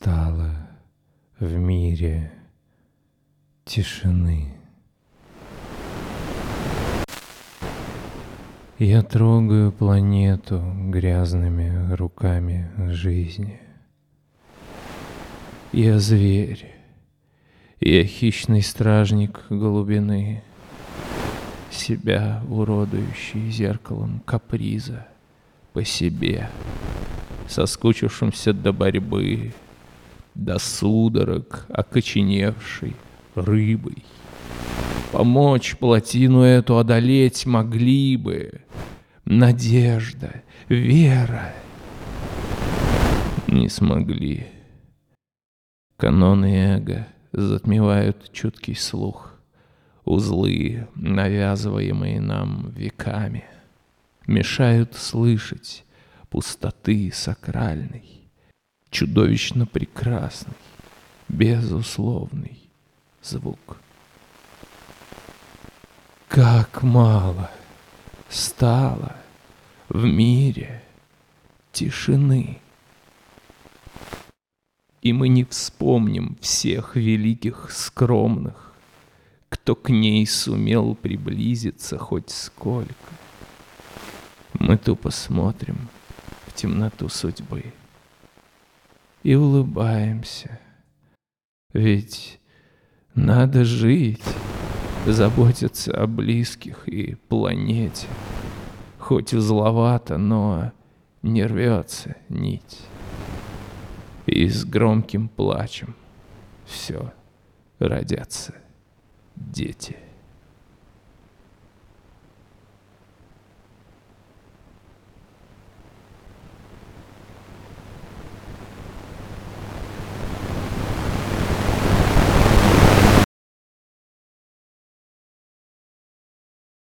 стало в мире тишины. Я трогаю планету грязными руками жизни. Я зверь, я хищный стражник глубины, себя уродующий зеркалом каприза по себе, соскучившимся до борьбы, до судорог окоченевшей рыбой. Помочь плотину эту одолеть могли бы надежда, вера. Не смогли. Каноны эго затмевают чуткий слух. Узлы, навязываемые нам веками, мешают слышать пустоты сакральной, чудовищно прекрасный, безусловный звук. Как мало стало в мире тишины. И мы не вспомним всех великих скромных, кто к ней сумел приблизиться хоть сколько. Мы тупо смотрим в темноту судьбы и улыбаемся, ведь надо жить, заботиться о близких и планете. Хоть узловато, но не рвется нить. И с громким плачем все родятся дети.